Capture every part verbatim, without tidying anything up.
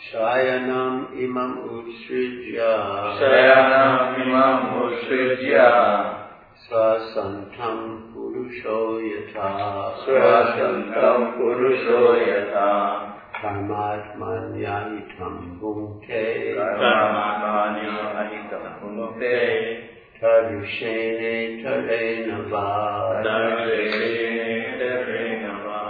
Shayanam imam utsrijya Shayanam imam utsrijya Swasantam purusho yata Swasantam purusho yata Karmatmanyahitam bhunte Karmatmanyahitam bhunte Tarushene tarena va Tarushene tarena va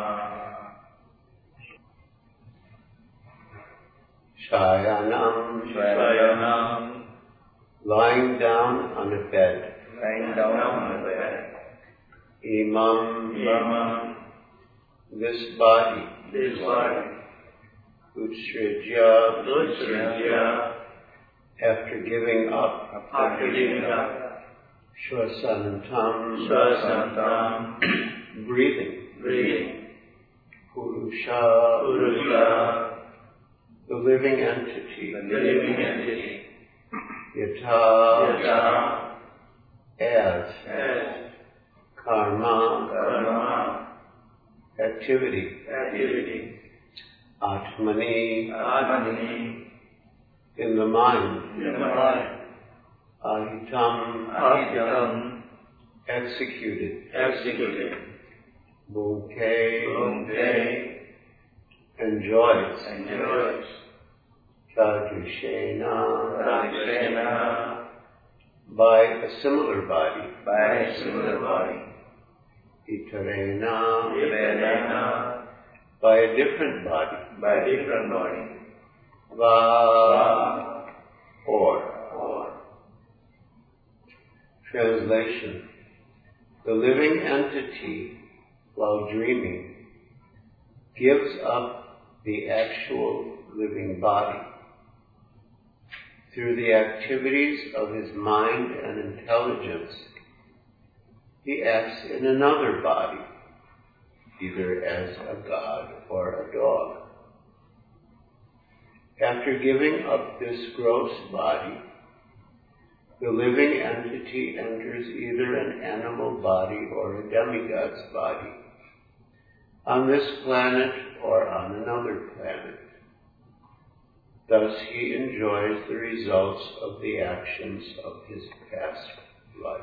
Shayanam Shayanam lying down on a bed. Lying down on a bed. Imam Imam this body. This body. Utsrijya Utsrijya after giving up. After giving up. Shwasantam Shwasantam breathing. Breathing. Purusha Purusha the living entity. The living entity. Yata Yata as. As. Karma Karma activity. Activity. Atmani Atmani in the mind. in the mind. Ahitam Ahitam executed. executed. Bhunte Bhunte enjoys. enjoys. Tadushena Tadushena by a similar body. by a similar body. Itarena Itarena by a different body. by a different body. Va or. Or. Translation. The living entity, while dreaming, gives up the actual living body. Through the activities of his mind and intelligence, he acts in another body, either as a god or a dog. After giving up this gross body, the living entity enters either an animal body or a demigod's body, on this planet or on another planet. Thus he enjoys the results of the actions of his past life.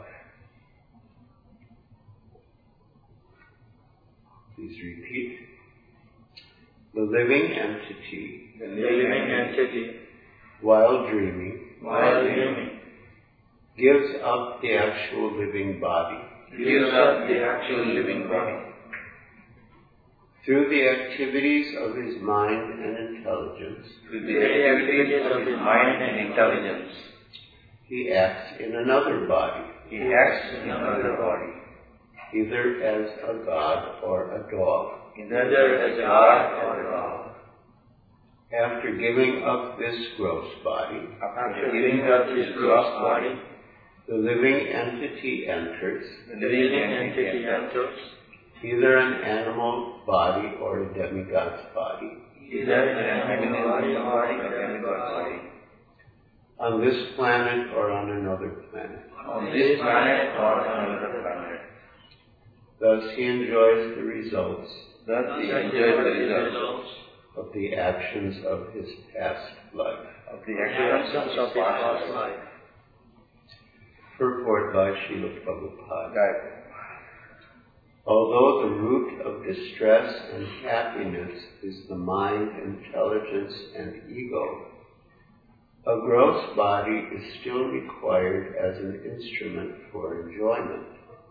Please repeat. The living entity, The living entity, while dreaming, while dreaming, gives up the actual living body. gives up the actual living body. Through the activities of his mind and intelligence, Through the activities of his mind and intelligence, he acts in another body, he acts in another body, either as a god or a dog. either as a god or a dog. After giving up this gross body, After giving up his gross body, the living entity enters the living entity enters either an animal body or a demigod's body, either an animal body or a demigod body, on this planet or on another planet. on this planet or on another planet. Thus he enjoys the results Thus he enjoys the results of the actions of his past life. of the actions of his past life. Purport by Srila Prabhupada. Right. Although the root of distress and happiness is the mind, intelligence, and ego, a gross body is still required as an instrument for enjoyment.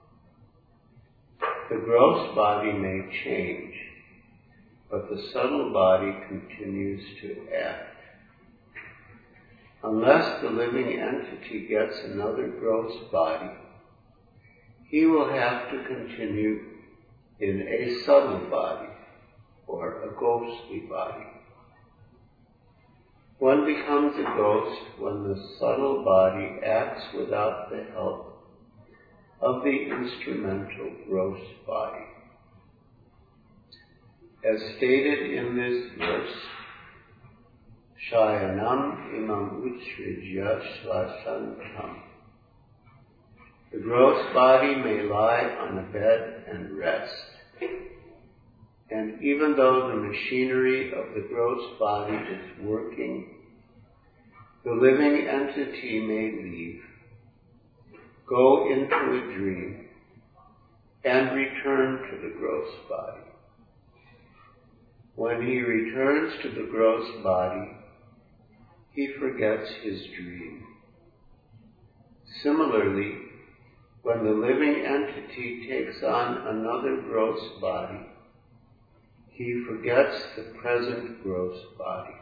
The gross body may change, but the subtle body continues to act. Unless the living entity gets another gross body, he will have to continue in a subtle body or a ghostly body. One becomes a ghost when the subtle body acts without the help of the instrumental gross body. As stated in this verse, Shayanam imam utsrijya swasantam. The gross body may lie on a bed and rest, And even though the machinery of the gross body is working, the living entity may leave, go into a dream, and return to the gross body. When he returns to the gross body, he forgets his dream. Similarly, when the living entity takes on another gross body, he forgets the present gross body.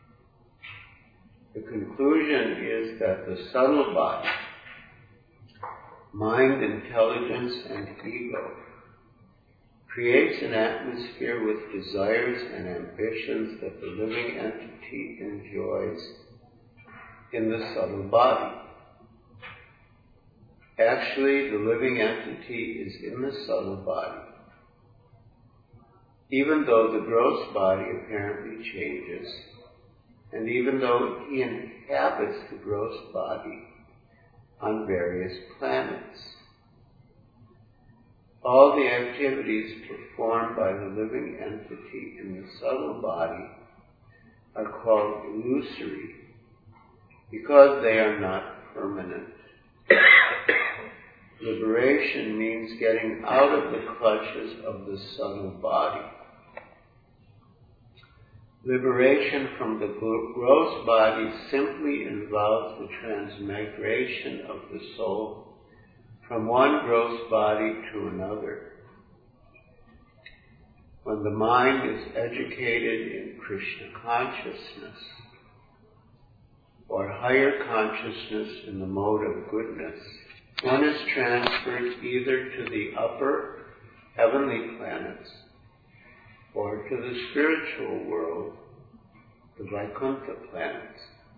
The conclusion is that the subtle body, mind, intelligence, and ego, creates an atmosphere with desires and ambitions that the living entity enjoys in the subtle body. Actually, the living entity is in the subtle body, even though the gross body apparently changes, and even though he inhabits the gross body on various planets. All the activities performed by the living entity in the subtle body are called illusory because they are not permanent. Liberation means getting out of the clutches of the subtle body. Liberation from the gross body simply involves the transmigration of the soul from one gross body to another. When the mind is educated in Krishna consciousness, or higher consciousness in the mode of goodness, one is transferred either to the upper heavenly planets or to the spiritual world, the Vaikuntha planets.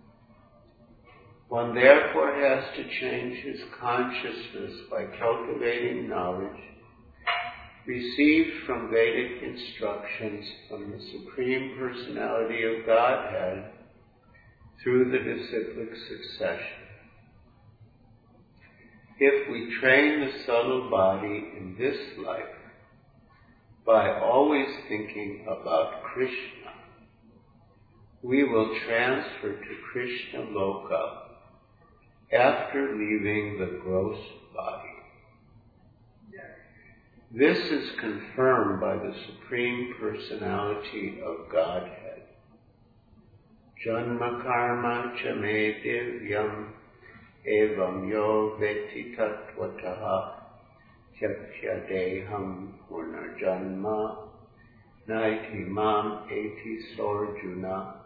One therefore has to change his consciousness by cultivating knowledge received from Vedic instructions from the Supreme Personality of Godhead through the disciplic succession. If we train the subtle body in this life by always thinking about Krishna, we will transfer to Krishna Loka after leaving the gross body. This is confirmed by the Supreme Personality of Godhead. Janma karma cha me divyam evam yo veti tattvataha tyatya deham punarjanma naiti mam eti sorjuna.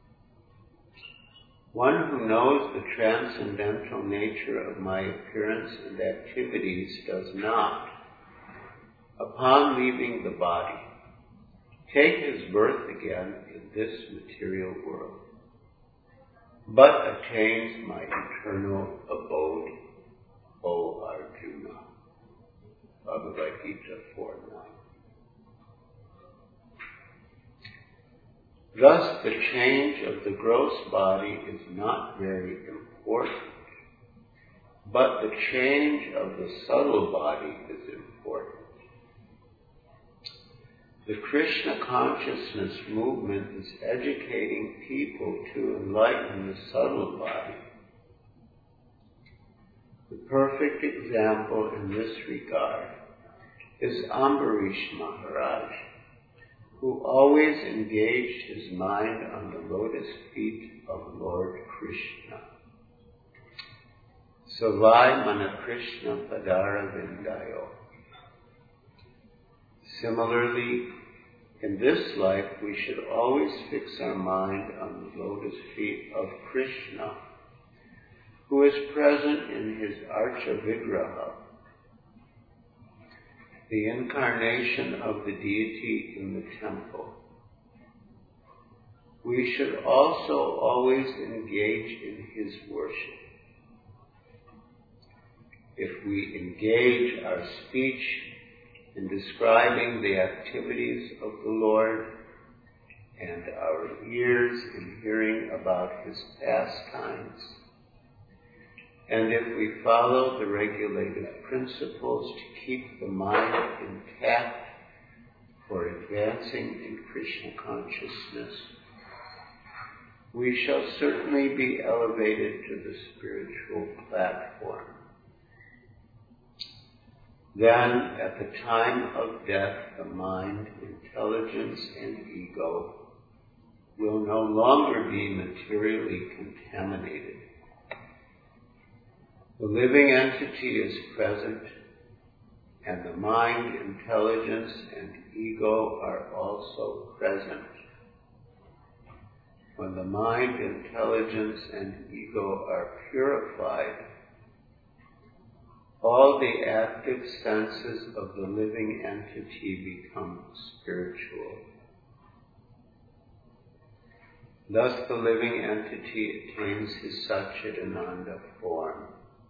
One who knows the transcendental nature of my appearance and activities does not, upon leaving the body, take his birth again in this material world, but attains my eternal abode, O Arjuna. Bhagavad Gita four nine. Thus, the change of the gross body is not very important, but the change of the subtle body is important. The Krishna consciousness movement is educating people to enlighten the subtle body. The perfect example in this regard is Ambarish Maharaj, who always engaged his mind on the lotus feet of Lord Krishna. Savai Mana Krishna Padara Vindayo. Similarly, in this life we should always fix our mind on the lotus feet of Krishna, who is present in his Archa Vigraha, the incarnation of the deity in the temple. We should also always engage in his worship. If we engage our speech in describing the activities of the Lord, and our ears in hearing about his pastimes, and if we follow the regulative principles to keep the mind intact for advancing in Krishna consciousness, we shall certainly be elevated to the spiritual platform. Then, at the time of death, the mind, intelligence, and ego will no longer be materially contaminated. The living entity is present, and the mind, intelligence, and ego are also present. When the mind, intelligence, and ego are purified, all the active senses of the living entity become spiritual. Thus the living entity attains his Satchidananda form.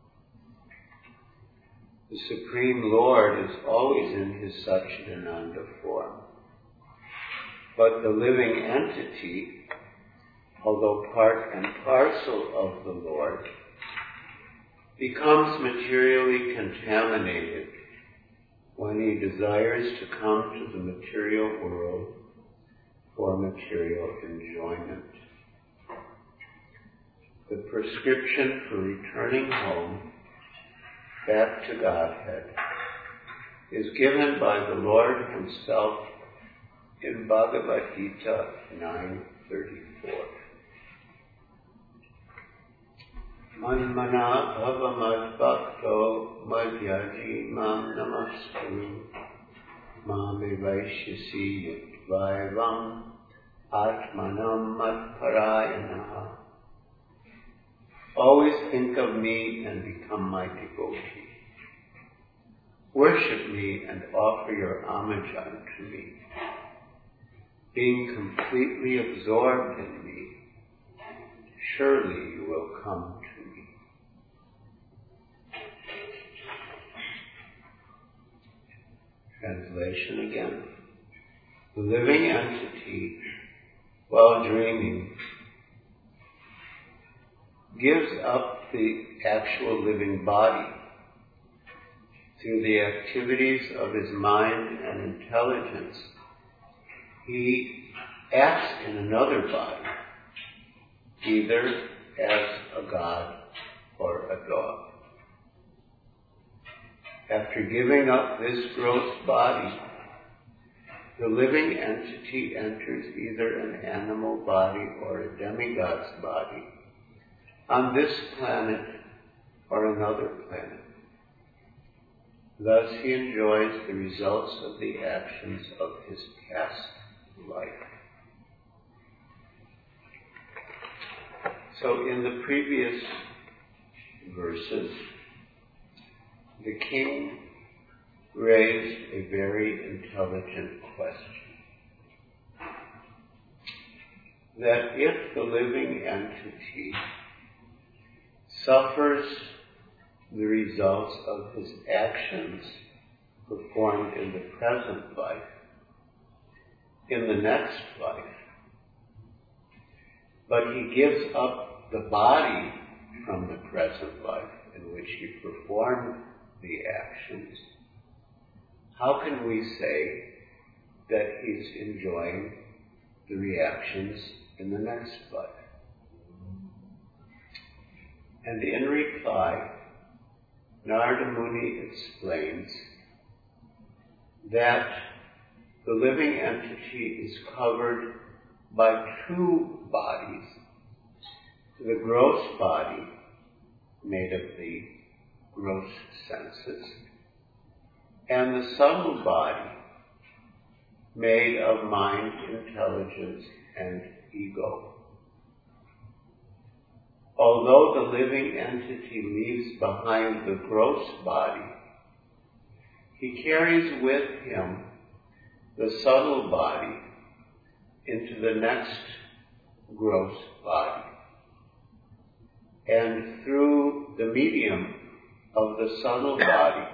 The Supreme Lord is always in his Satchidananda form. But the living entity, although part and parcel of the Lord, becomes materially contaminated when he desires to come to the material world for material enjoyment. The prescription for returning home, back to Godhead, is given by the Lord himself in Bhagavad Gita nine thirty-four. Manmana bhava mad bhakto madhyaji mam namaskuru mam evaishyasi yudvaivam atmanam madparayanaha. Always think of me and become my devotee. Worship me and offer your homage unto me. Being completely absorbed in me, surely you will come to me. Translation again. The living entity, while dreaming, gives up the actual living body through the activities of his mind and intelligence. He acts in another body, either as a god or a dog. After giving up this gross body, the living entity enters either an animal body or a demigod's body on this planet or another planet. Thus he enjoys the results of the actions of his past life. So in the previous verses, the king raised a very intelligent question. That if the living entity suffers the results of his actions performed in the present life, in the next life, but he gives up the body from the present life in which he performed the actions, how can we say that he's enjoying the reactions in the next life? And in reply, Narada Muni explains that the living entity is covered by two bodies. The gross body, made of the gross senses, and the subtle body, made of mind, intelligence, and ego. Although the living entity leaves behind the gross body, he carries with him the subtle body into the next gross body. And through the medium of the subtle body,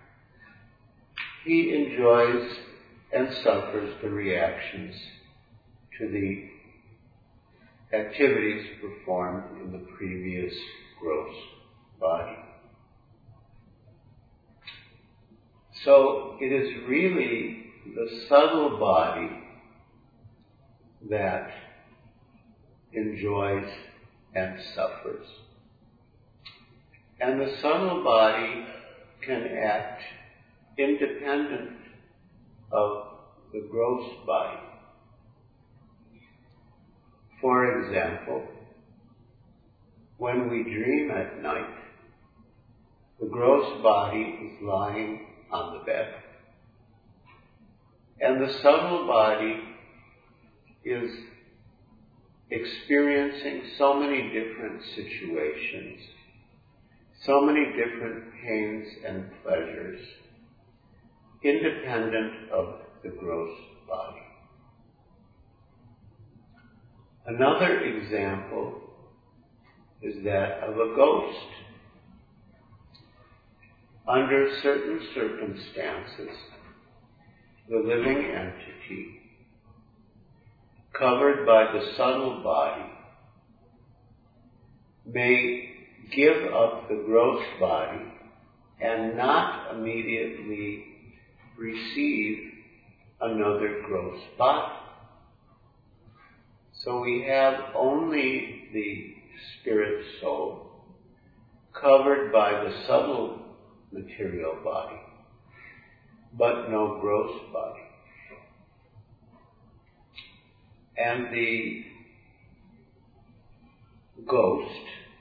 he enjoys and suffers the reactions to the activities performed in the previous gross body. So it is really the subtle body that enjoys and suffers. And the subtle body can act independent of the gross body. For example, when we dream at night, the gross body is lying on the bed, and the subtle body is experiencing so many different situations, so many different pains and pleasures, independent of the gross body. Another example is that of a ghost. Under certain circumstances, the living entity, covered by the subtle body, may give up the gross body and not immediately receive another gross body. So we have only the spirit soul covered by the subtle material body, but no gross body. And the ghost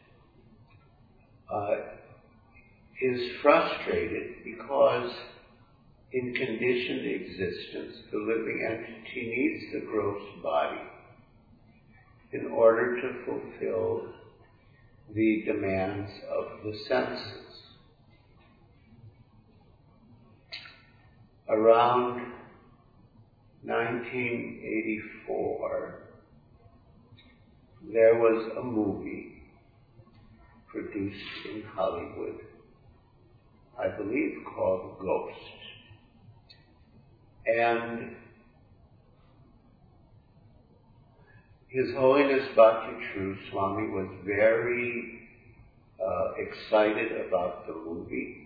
uh, is frustrated because in conditioned existence, the living entity needs the gross body in order to fulfill the demands of the senses. Around nineteen eighty-four, there was a movie produced in Hollywood, I believe called Ghost. And His Holiness Bhakti True Swami was very uh, excited about the movie.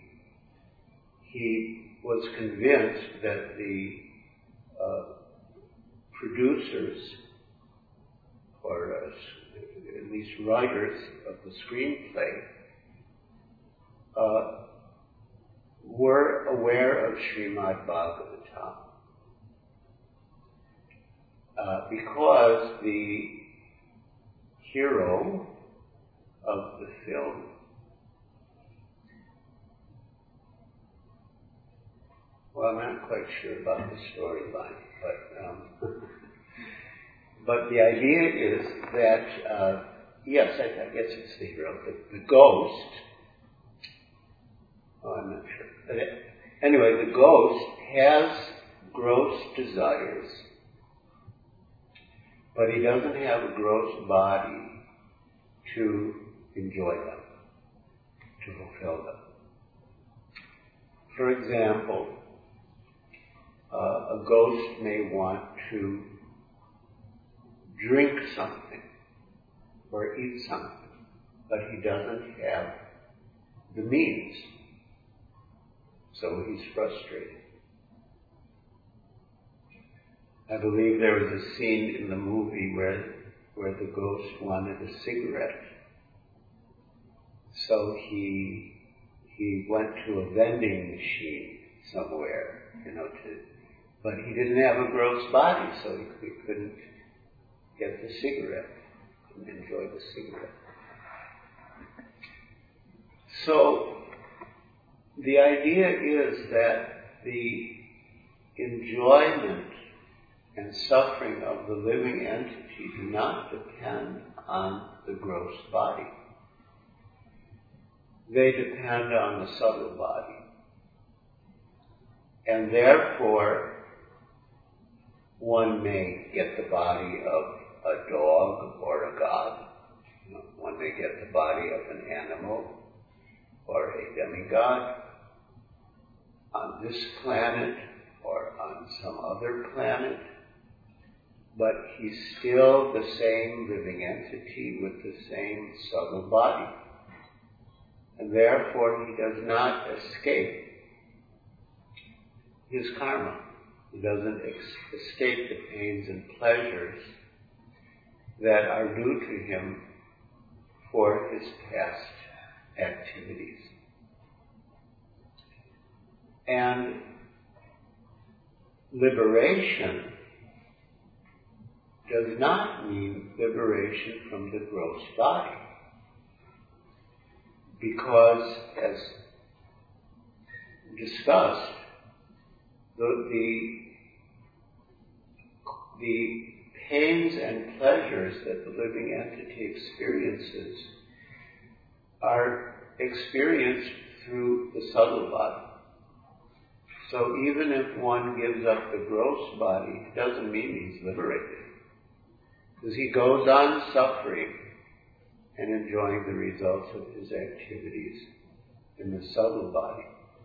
He was convinced that the uh, producers, or uh, at least writers of the screenplay, uh, were aware of Srimad Bhagavatam. Uh, because the hero of the film well, I'm not quite sure about the storyline, but um, but the idea is that uh, yes, I, I guess it's the hero, the, the ghost. Oh, I'm not sure. But it, anyway, the ghost has gross desires, but he doesn't have a gross body to enjoy them, to fulfill them. For example, uh, a ghost may want to drink something or eat something, but he doesn't have the means, so he's frustrated. I believe there was a scene in the movie where where the ghost wanted a cigarette. So he he went to a vending machine somewhere, you know, to, but he didn't have a gross body, so he, he couldn't get the cigarette and enjoy the cigarette. So the idea is that the enjoyment and suffering of the living entity do not depend on the gross body. They depend on the subtle body. And therefore, one may get the body of a dog or a god. You know, one may get the body of an animal or a demigod on this planet or on some other planet. But he's still the same living entity with the same subtle body. And therefore he does not escape his karma, He doesn't ex- escape the pains and pleasures that are due to him for his past activities. And liberation does not mean liberation from the gross body. Because, as discussed, the, the, the pains and pleasures that the living entity experiences are experienced through the subtle body. So even if one gives up the gross body, it doesn't mean he's liberated. Because he goes on suffering and enjoying the results of his activities in the subtle body.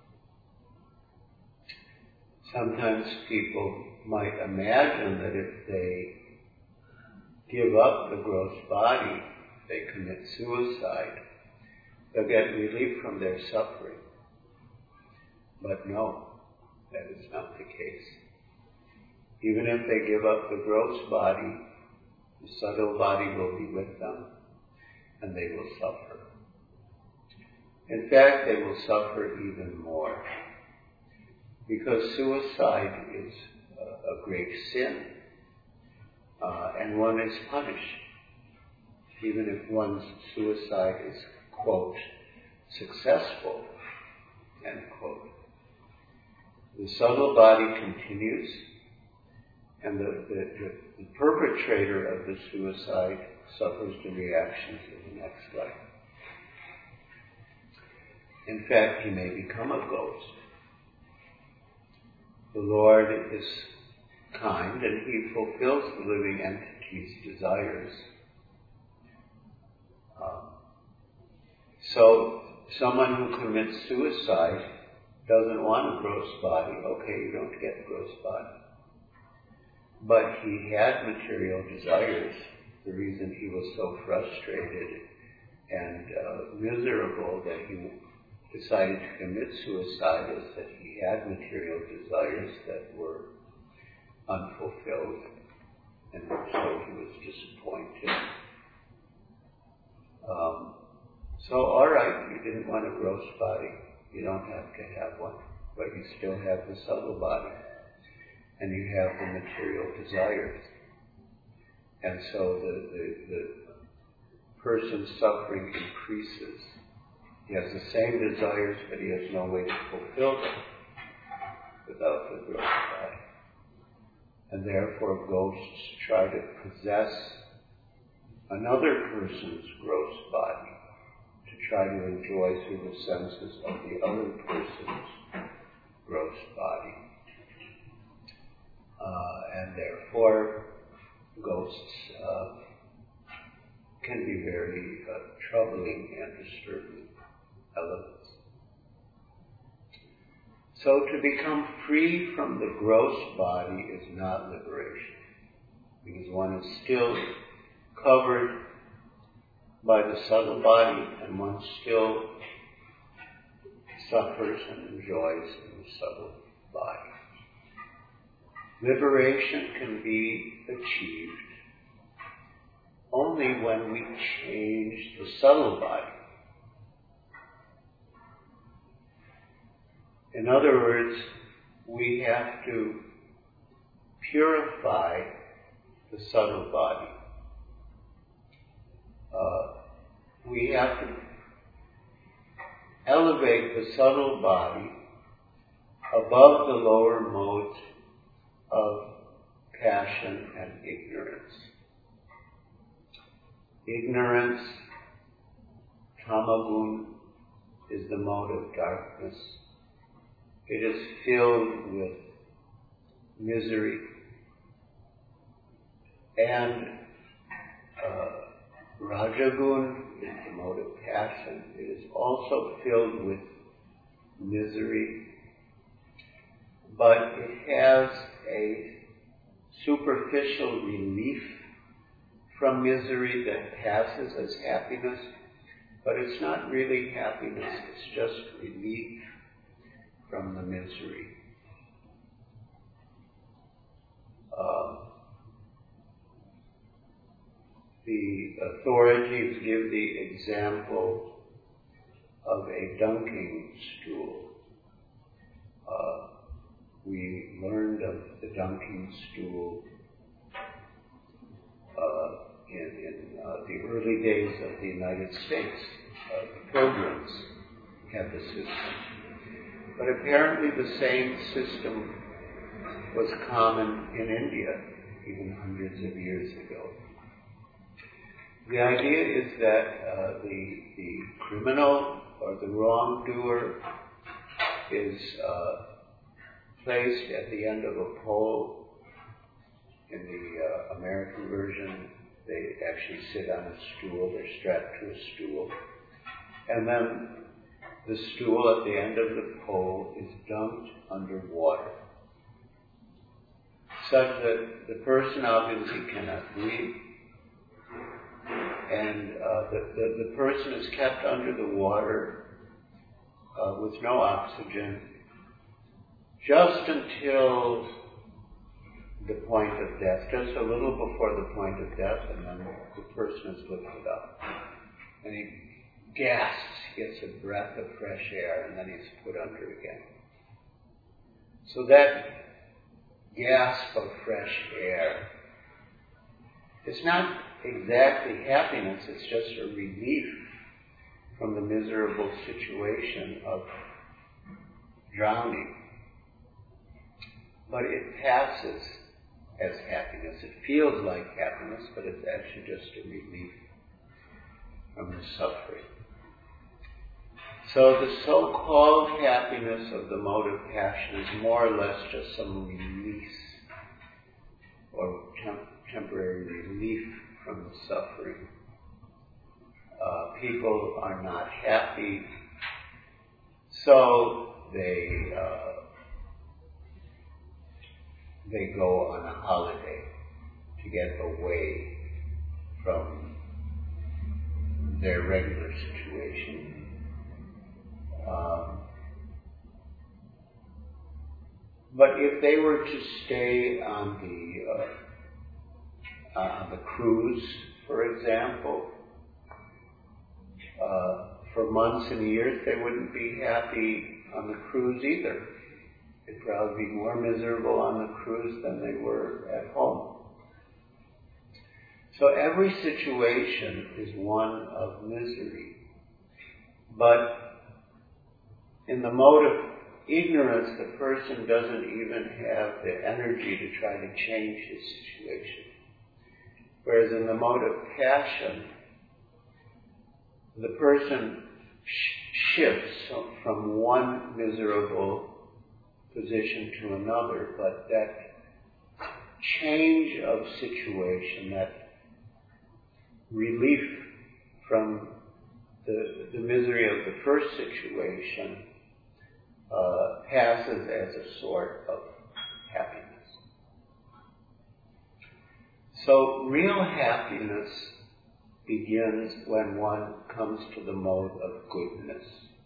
Sometimes people might imagine that if they give up the gross body, they commit suicide, they'll get relief from their suffering. But no, that is not the case. Even if they give up the gross body, the subtle body will be with them, and they will suffer. In fact, they will suffer even more, because suicide is a, a great sin, uh, and one is punished, even if one's suicide is, quote, successful, end quote. The subtle body continues, and the, the, the, the perpetrator of the suicide suffers the reactions of the next life. In fact, he may become a ghost. The Lord is kind, and he fulfills the living entity's desires. Um, so, someone who commits suicide doesn't want a gross body. Okay, you don't get a gross body. But he had material desires. The reason he was so frustrated and uh, miserable that he decided to commit suicide is that he had material desires that were unfulfilled, and so he was disappointed. Um, so, all right, you didn't want a gross body. You don't have to have one, but you still have the subtle body, and you have the material desires. And so the, the, the person's suffering increases. He has the same desires, but he has no way to fulfill them without the gross body. And therefore ghosts try to possess another person's gross body to try to enjoy through the senses of the other person's gross body. Uh, and therefore ghosts uh, can be very uh, troubling and disturbing elements. So to become free from the gross body is not liberation, because one is still covered by the subtle body, and one still suffers and enjoys in the subtle body. Liberation can be achieved only when we change the subtle body. In other words, we have to purify the subtle body. Uh, we have to elevate the subtle body above the lower modes of passion and ignorance. Ignorance, tamagun, is the mode of darkness. It is filled with misery, and uh, rajagun is the mode of passion. It is also filled with misery, but it has a superficial relief from misery that passes as happiness, but it's not really happiness, it's just relief from the misery. Um, the authorities give the example of a dunking stool. Uh, we learned of the dunking stool uh, in, in uh, the early days of the United States. Uh, the Pilgrims had the system. But apparently the same system was common in India even hundreds of years ago. The idea is that uh, the, the criminal or the wrongdoer is uh, placed at the end of a pole. In the uh, American version, they actually sit on a stool, they're strapped to a stool. And then the stool at the end of the pole is dumped under water, such that the person obviously cannot breathe, and uh, the, the, the person is kept under the water uh, with no oxygen just until the point of death, just a little before the point of death, and then the person is lifted up. And he gasps, gets a breath of fresh air, and then he's put under again. So that gasp of fresh air is not exactly happiness, it's just a relief from the miserable situation of drowning. But it passes as happiness. It feels like happiness, but it's actually just a relief from the suffering. So the so-called happiness of the mode of passion is more or less just some release or temp- temporary relief from the suffering. Uh, people are not happy, so they uh, they go on a holiday to get away from their regular situation. Um, but if they were to stay on the uh, on the cruise, for example, uh, for months and years, they wouldn't be happy on the cruise either. They'd probably be more miserable on the cruise than they were at home. So every situation is one of misery. But in the mode of ignorance, the person doesn't even have the energy to try to change his situation. Whereas in the mode of passion, the person sh- shifts from one miserable position to another, but that change of situation, that relief from the, the misery of the first situation uh, passes as a sort of happiness. So real happiness begins when one comes to the mode of goodness,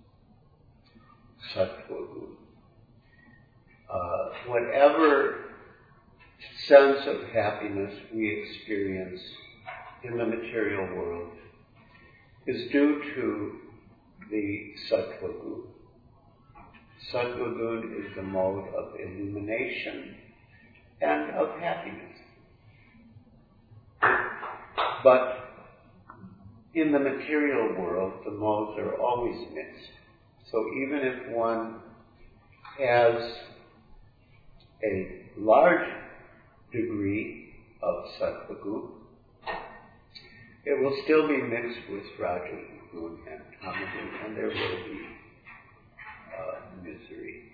sattva good. Uh, whatever sense of happiness we experience in the material world is due to the sattva good. Sattva good is the mode of illumination and of happiness. But in the material world, the modes are always mixed. So even if one has a large degree of sattva good, it will still be mixed with rajas good and tamasa good, and there will be uh, misery.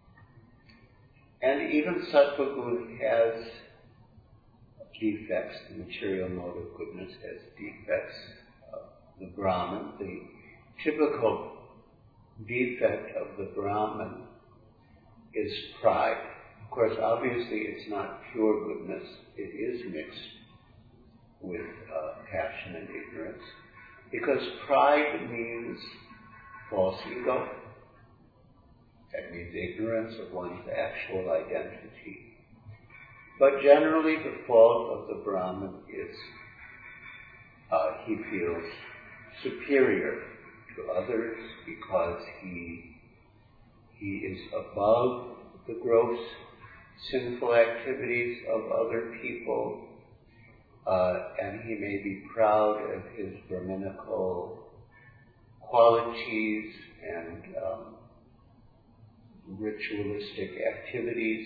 And even sattva good has defects. The material mode of goodness has defects. Uh, the Brahman, the typical defect of the Brahman is pride. Of course, obviously it's not pure goodness. It is mixed with uh, passion and ignorance, because pride means false ego. That means ignorance of one's actual identity. But generally the fault of the Brahmin is uh, he feels superior to others because he he is above the gross sinful activities of other people, uh, and he may be proud of his Brahminical qualities and um, ritualistic activities.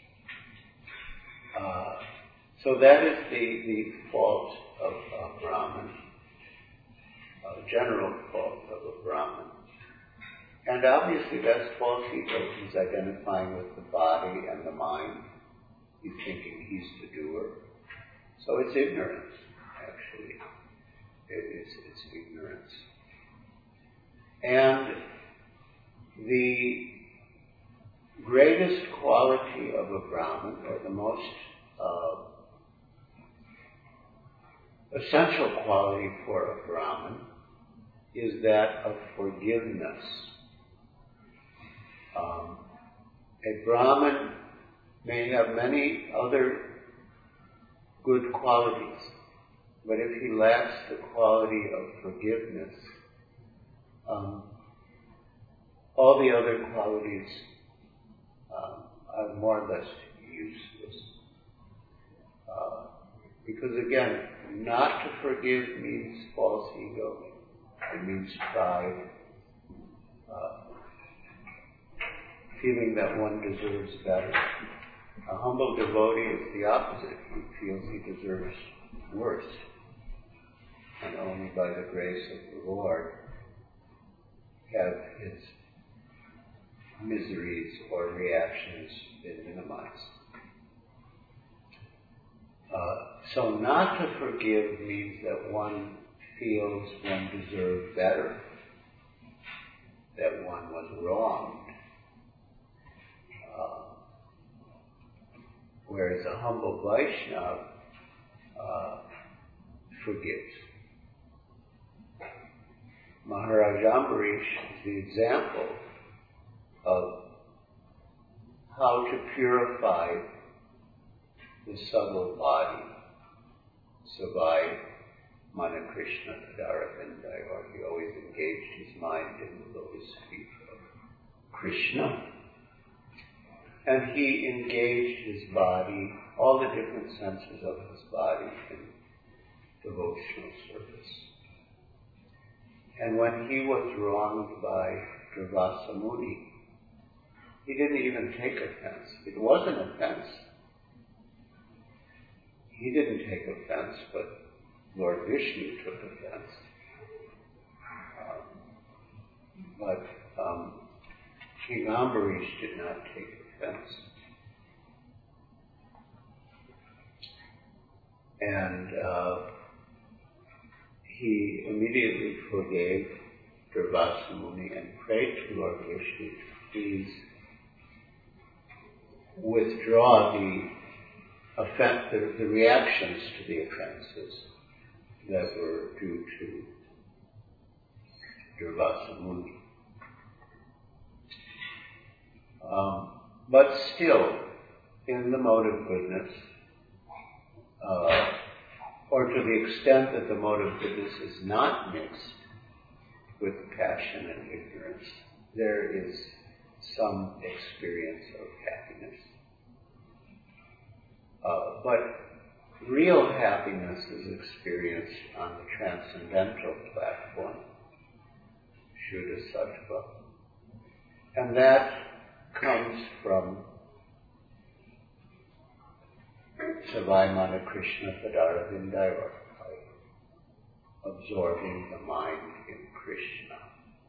Uh, so that is the, the fault of a Brahmin, a general fault of a Brahmin. And obviously that's false ego. He's identifying with the body and the mind. He's thinking he's the doer. So it's ignorance, actually. It is, it's ignorance. And the greatest quality of a Brahmin, or the most uh, essential quality for a Brahmin, is that of forgiveness. Um, a Brahmin may have many other good qualities, but if he lacks the quality of forgiveness, um, all the other qualities um, are more or less useless. Uh, because again, not to forgive means false ego. It means pride. Uh, feeling that one deserves better. A humble devotee is the opposite. He feels he deserves worse. And only by the grace of the Lord have his miseries or reactions been minimized. Uh, so not to forgive means that one feels one deserved better, that one was wronged. Uh, whereas a humble Vaishnava uh, forgives. Maharaj Ambarish is the example of how to purify the subtle body. Savai Mana Krishna Padaravinday, or he always engaged his mind in the lotus feet of Krishna. And he engaged his body, all the different senses of his body, in devotional service. And when he was wronged by Durvasa Muni, he didn't even take offense. It was an offense. He didn't take offense, but Lord Vishnu took offense. Um, but um, King Ambarish did not take offense. And uh, he immediately forgave Durvasa Muni and prayed to Lord Vishnu to please withdraw the offense, the, the reactions to the offenses that were due to Durvasa Muni. Um, but still, in the mode of goodness, uh, or to the extent that the mode of goodness is not mixed with passion and ignorance, there is some experience of happiness. Uh, but real happiness is experienced on the transcendental platform, Shuddha Sattva. And that comes from Savai Mana Krishna Padaravinday, or by absorbing the mind in Krishna.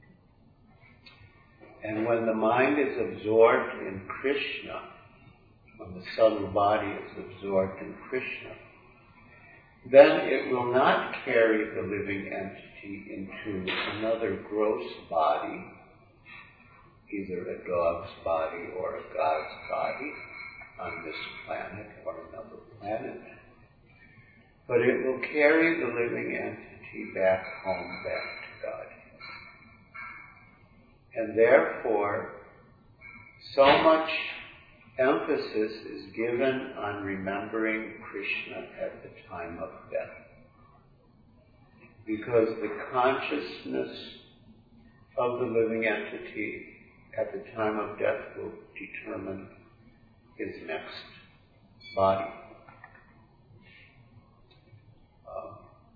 And when the mind is absorbed in Krishna, when the subtle body is absorbed in Krishna, then it will not carry the living entity into another gross body, either a dog's body or a god's body on this planet or another planet. But it will carry the living entity back home, back to God. And therefore, so much emphasis is given on remembering Krishna at the time of death. Because the consciousness of the living entity at the time of death will determine his next body. Um,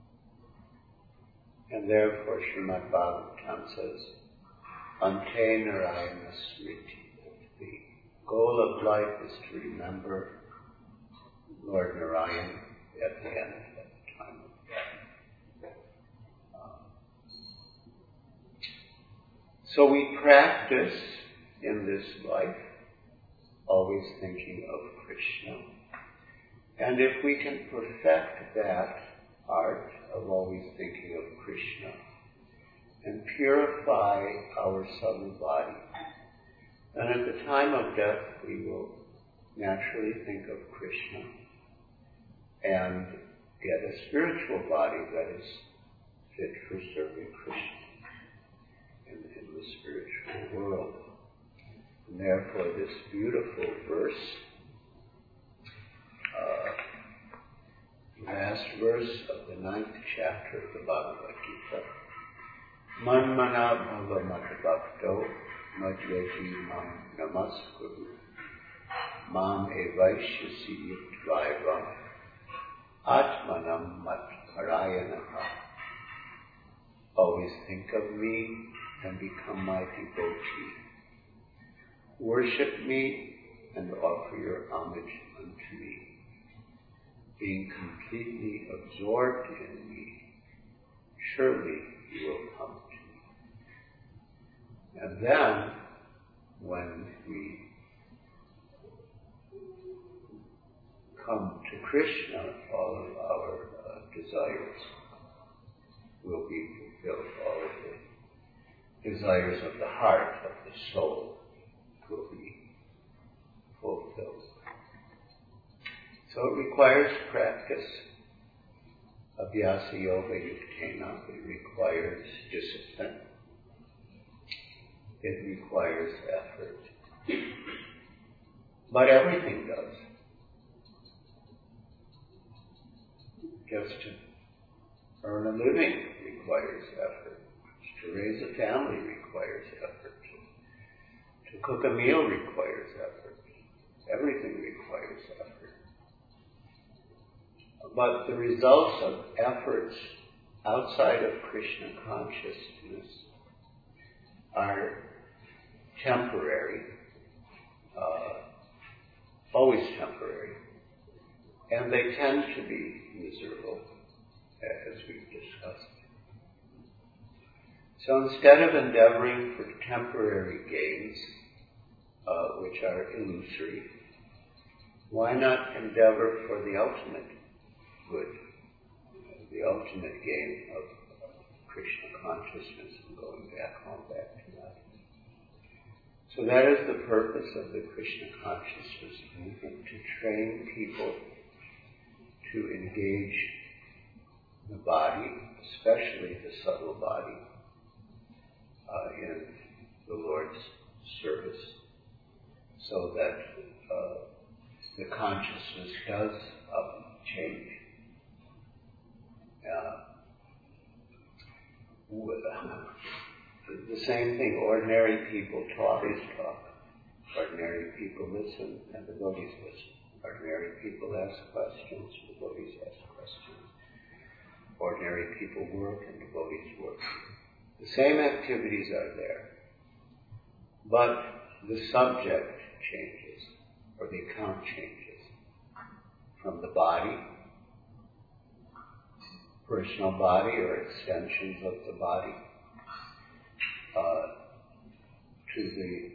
and therefore Srimad Bhagavatam says, Ante Narayana Smriti. The goal of life is to remember Lord Narayan at the end, at the time of death. Um, so we practice in this life, always thinking of Krishna. And if we can perfect that art of always thinking of Krishna and purify our subtle body, then at the time of death we will naturally think of Krishna and get a spiritual body that is fit for serving Krishna in, in the spiritual world. And therefore this beautiful verse, uh, last verse of the ninth chapter of the Bhagavad Gita, Manmana bhava matbhakto madhyati mam namaskuru mam evaishyasi yuktvaivam atmanam matkarayanaha. Always think of me and become my devotee. Worship me and offer your homage unto me. Being completely absorbed in me, surely you will come to me. And then, when we come to Krishna, all of our uh, desires will be fulfilled. All of the desires of the heart, of the soul, will be fulfilled. So it requires practice. Abhyasa yoga yuktena. It requires discipline. It requires effort. But everything does. Just to earn a living requires effort. To raise a family requires effort. To cook a meal requires effort. Everything requires effort. But the results of efforts outside of Krishna consciousness are temporary, uh, always temporary, and they tend to be miserable, as we've discussed. So instead of endeavoring for temporary gains, uh, which are illusory, why not endeavor for the ultimate good, the ultimate gain of Krishna consciousness and going back home, back to that. So that is the purpose of the Krishna consciousness movement, to train people to engage the body, especially the subtle body, uh, in the Lord's service, so that uh, the consciousness does uh, change. Uh, the same thing, ordinary people talk is talk. Ordinary people listen and devotees listen. Ordinary people ask questions, devotees ask questions. Ordinary people work and devotees work. The same activities are there, but the subject changes, or the account changes, from the body, personal body or extensions of the body, uh, to the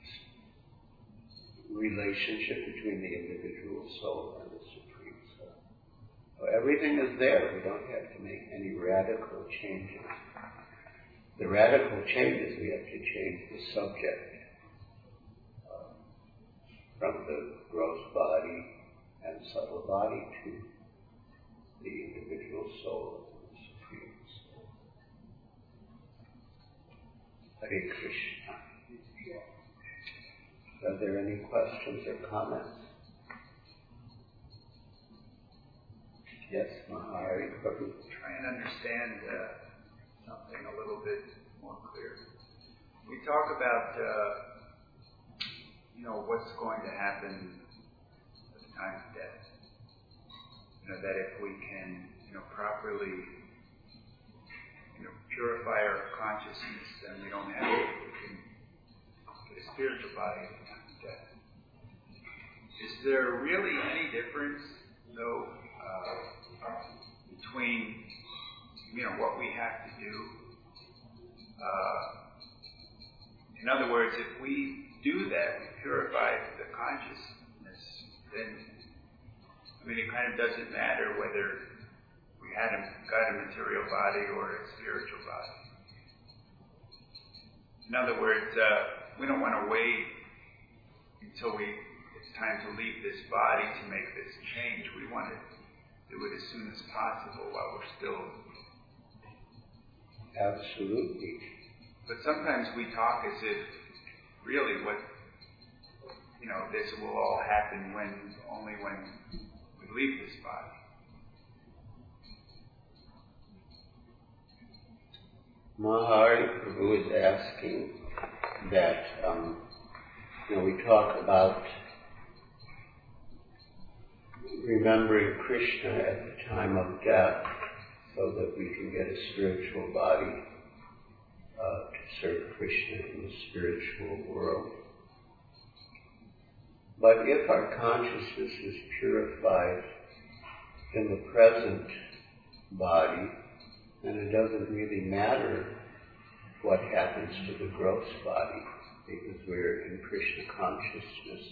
relationship between the individual soul and the Supreme Soul. So everything is there. We don't have to make any radical changes. The radical changes, we have to change the subject uh, from the gross body and subtle body to the individual soul and the Supreme Soul. Hare Krishna. Are there any questions or comments? Yes, Mahari Prabhu. Try and understand uh, something a little bit more clear. We talk about, uh, you know, what's going to happen at the time of death. You know, that if we can, you know, properly, you know, purify our consciousness, then we don't have to, we can get a spiritual body at the time of death. Is there really any difference, though, uh, between, you know, what we have to do? Uh, in other words, if we do that, we purify the consciousness, then, I mean, it kind of doesn't matter whether we had a, got a material body or a spiritual body. In other words, uh, we don't want to wait until we it's time to leave this body to make this change. We want to do it as soon as possible while we're still. Absolutely. But sometimes we talk as if really what, you know, this will all happen when, only when we leave this body. Mahari Prabhu is asking that, um, you know, we talk about remembering Krishna at the time of death so that we can get a spiritual body uh, to serve Krishna in the spiritual world. But if our consciousness is purified in the present body, then it doesn't really matter what happens to the gross body, because we're in Krishna consciousness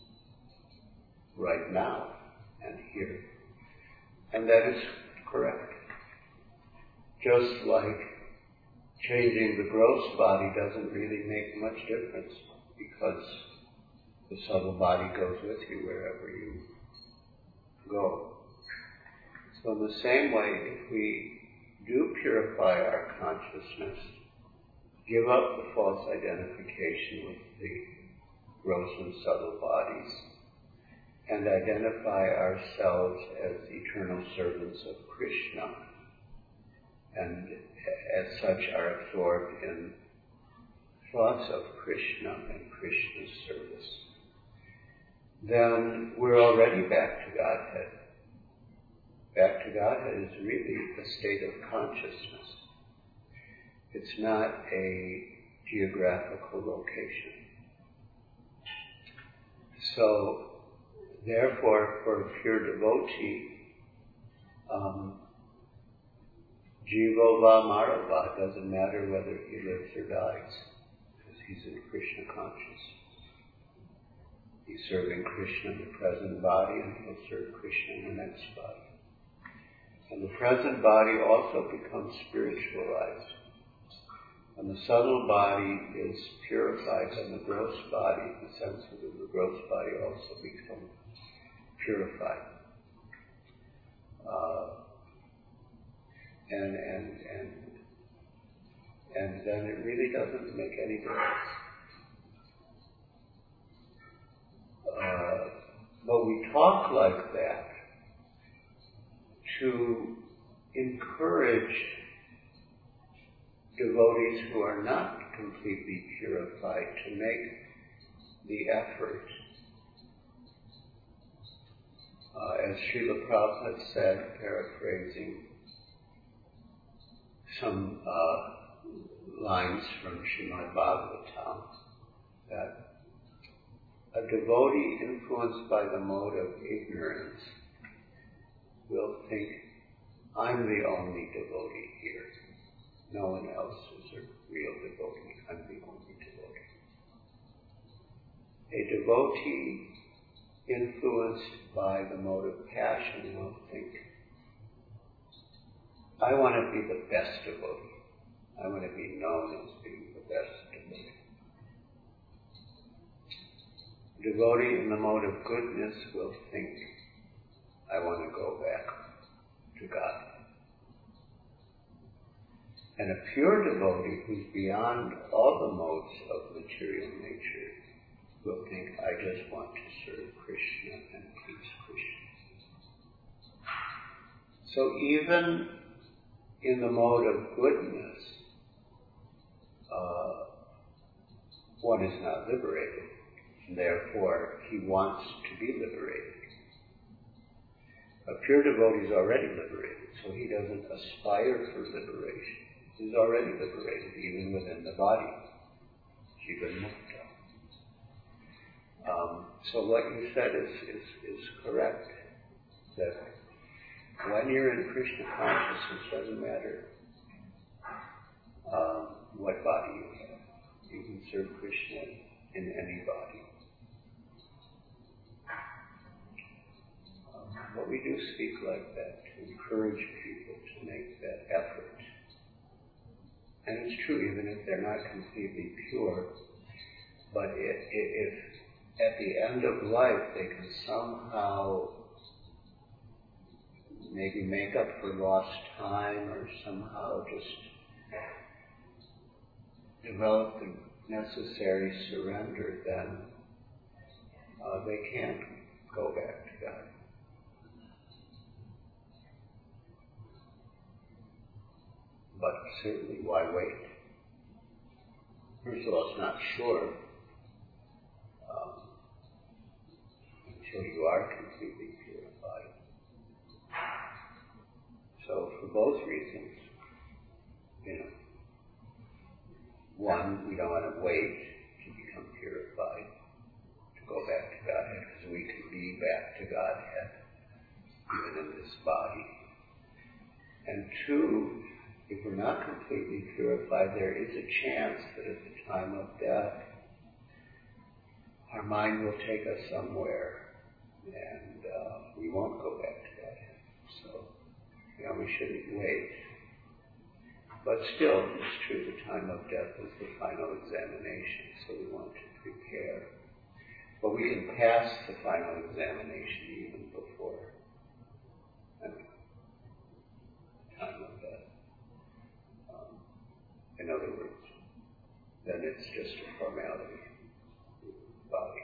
right now and here. And that is correct. Just like changing the gross body doesn't really make much difference, because the subtle body goes with you wherever you go. So in the same way, if we do purify our consciousness, give up the false identification with the gross and subtle bodies, and identify ourselves as eternal servants of Krishna, and as such are absorbed in thoughts of Krishna and Krishna's service, then we're already back to Godhead. Back to Godhead is really a state of consciousness. It's not a geographical location. So, therefore, for a pure devotee, um, Jiva va marava, doesn't matter whether he lives or dies, because he's in Krishna consciousness. He's serving Krishna in the present body, and he'll serve Krishna in the next body. And the present body also becomes spiritualized. And the subtle body is purified, and the gross body, the senses of the gross body also become purified. Uh, and, and, and, and then it really doesn't make any difference. Uh, but we talk like that to encourage devotees who are not completely purified to make the effort. Uh, as Srila Prabhupada said, paraphrasing some uh, lines from Srimad Bhagavatam, that a devotee influenced by the mode of ignorance will think, I'm the only devotee here. No one else is a real devotee. I'm the only devotee. A devotee influenced by the mode of passion will think, I want to be the best devotee. I want to be known as being the best devotee. A devotee in the mode of goodness will think, I want to go back to God. And a pure devotee who's beyond all the modes of material nature will think, I just want to serve Krishna and please Krishna. So even in the mode of goodness, uh, one is not liberated, and therefore he wants to be liberated. A pure devotee is already liberated, so he doesn't aspire for liberation. He's already liberated, even within the body. Jivan mukta. Um, so what you said is, is, is correct. That when you're in Krishna consciousness, it doesn't matter um, what body you have. You can serve Krishna in any body. Um, but we do speak like that to encourage people to make that effort. And it's true, even if they're not completely pure, but if, if at the end of life they can somehow maybe make up for lost time or somehow just develop the necessary surrender, then uh, they can't go back to God. But certainly, why wait? First of all, it's not sure um, until you are completely purified. So, for both reasons, you know, one, we don't want to wait to become purified to go back to Godhead, because we can be back to Godhead even in this body. And two, if we're not completely purified, there is a chance that at the time of death, our mind will take us somewhere, and uh, we won't go back to Godhead. So, you know, we shouldn't wait. But still, it's true, the time of death is the final examination, so we want to prepare. But we can pass the final examination even before I mean, the time of death. Um, in other words, then it's just a formality. The body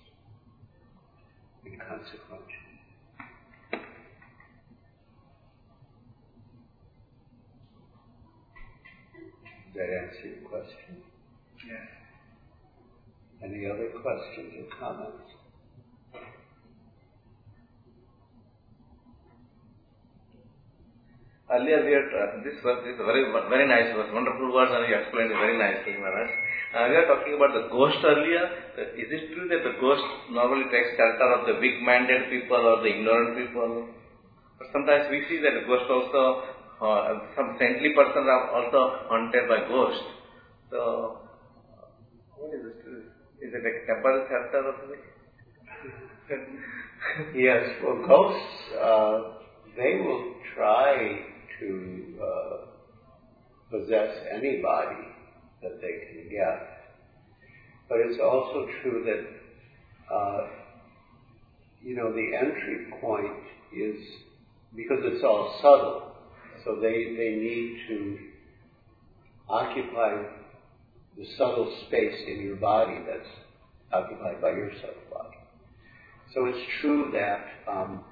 is inconsequential. Does that answer your question? Yes. Any other questions or comments? Earlier we had, uh, this verse is a very, very nice verse, wonderful words, and you explained it very nicely, Maharaj. Uh, we are talking about the ghost earlier. Uh, is it true that the ghost normally takes shelter of the weak-minded people or the ignorant people? But sometimes we see that the ghost also, uh, some saintly persons are also haunted by ghosts. So, what is it? Is it like temporary shelter or something? Yes, well, ghosts, uh, they will try to uh, possess anybody that they can get. But it's also true that, uh, you know, the entry point is, because it's all subtle, so they, they need to occupy the subtle space in your body that's occupied by your subtle body. So it's true that um,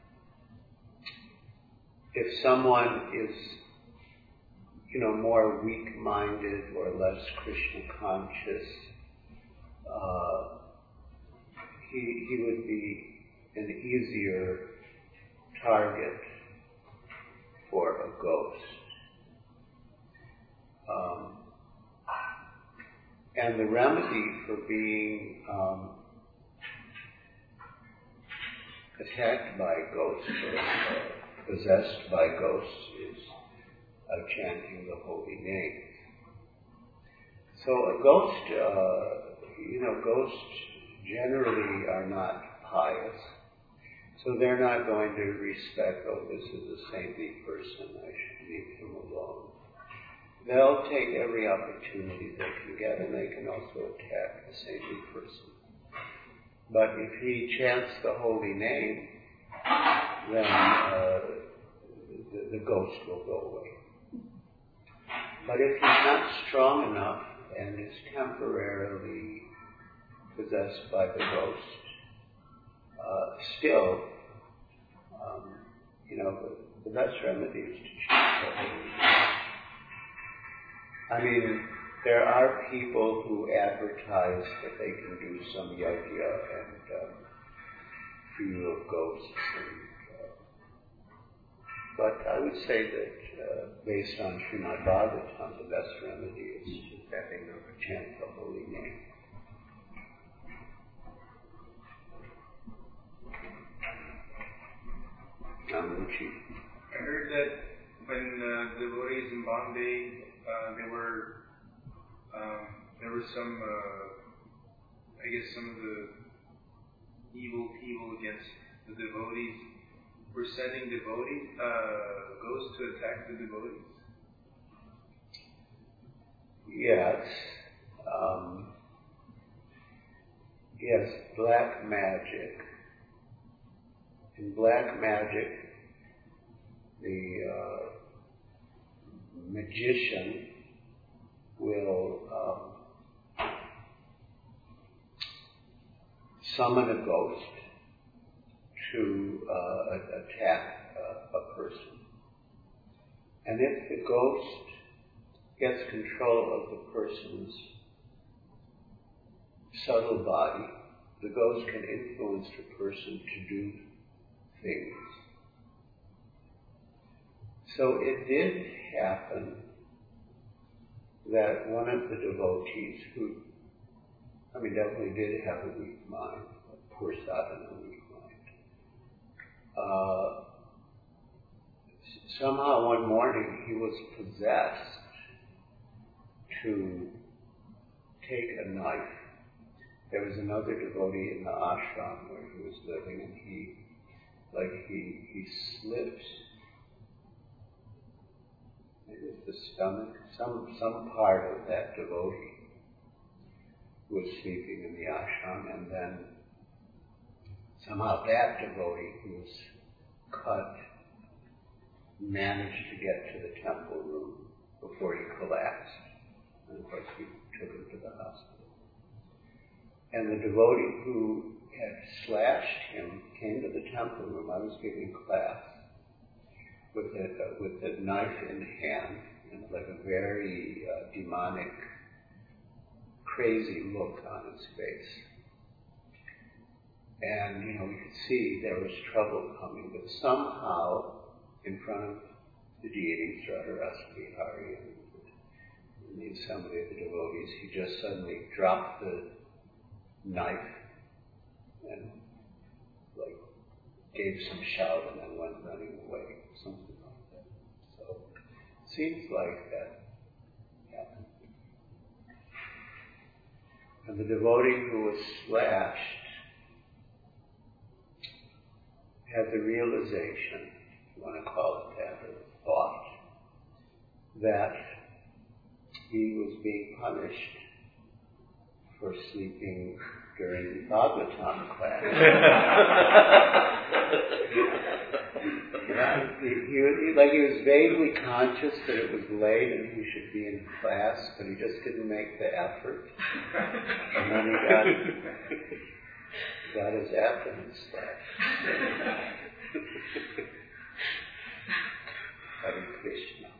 if someone is, you know, more weak-minded or less Krishna-conscious, uh, he, he would be an easier target for a ghost. Um, and the remedy for being um, attacked by ghosts or uh, possessed by ghosts is uh, chanting the holy name. So a ghost, uh, you know, ghosts generally are not pious, so they're not going to respect, oh, this is a saintly person, I should leave him alone. They'll take every opportunity they can get, and they can also attack a saintly person. But if he chants the holy name, then uh, the, the ghost will go away. But if he's not strong enough and is temporarily possessed by the ghost, uh, still, um, you know, the, the best remedy is to choose holiness. I mean, there are people who advertise that they can do some yajna and um, free you of ghosts. And, uh, but I would say that uh, based on Srimad Bhagavatam, the best remedy is to chant the holy name. Namuchi. I heard that when uh, devotees in Bombay, uh, they were, um, there were some, uh, I guess some of the evil people against the devotees were sending devotees, uh, ghosts to attack the devotees. Yes. Um, yes, black magic. In black magic, the uh, magician will um, summon a ghost to uh, attack uh, a person. And if the ghost gets control of the person's subtle body, the ghost can influence the person to do things. So it did happen that one of the devotees who, I mean, definitely did have a weak mind, a poor sadhana, a weak mind, uh, somehow one morning he was possessed to take a knife. There was another devotee in the ashram where he was living, and he, like he, he slipped. It was the stomach. Some some part of that devotee was sleeping in the ashram, and then somehow that devotee who was cut managed to get to the temple room before he collapsed. And of course we took him to the hospital. And the devotee who had slashed him came to the temple room. I was giving class with a, uh, with a knife in hand, and like a very uh, demonic, crazy look on his face. And, you know, we could see there was trouble coming, but somehow, in front of the deities, Radharasa Bihari, and in the assembly of the devotees, he just suddenly dropped the knife and, like, gave some shout and then went running away, something like that. So, it seems like that happened. And the devotee who was slashed had the realization, if you want to call it that, or the thought, that he was being punished for sleeping during Bhagavatam class. Yeah, he, he, he, like he was vaguely conscious that it was late and he should be in class, but he just didn't make the effort. And then he got, got his abdomen slashed. Hare Krishna.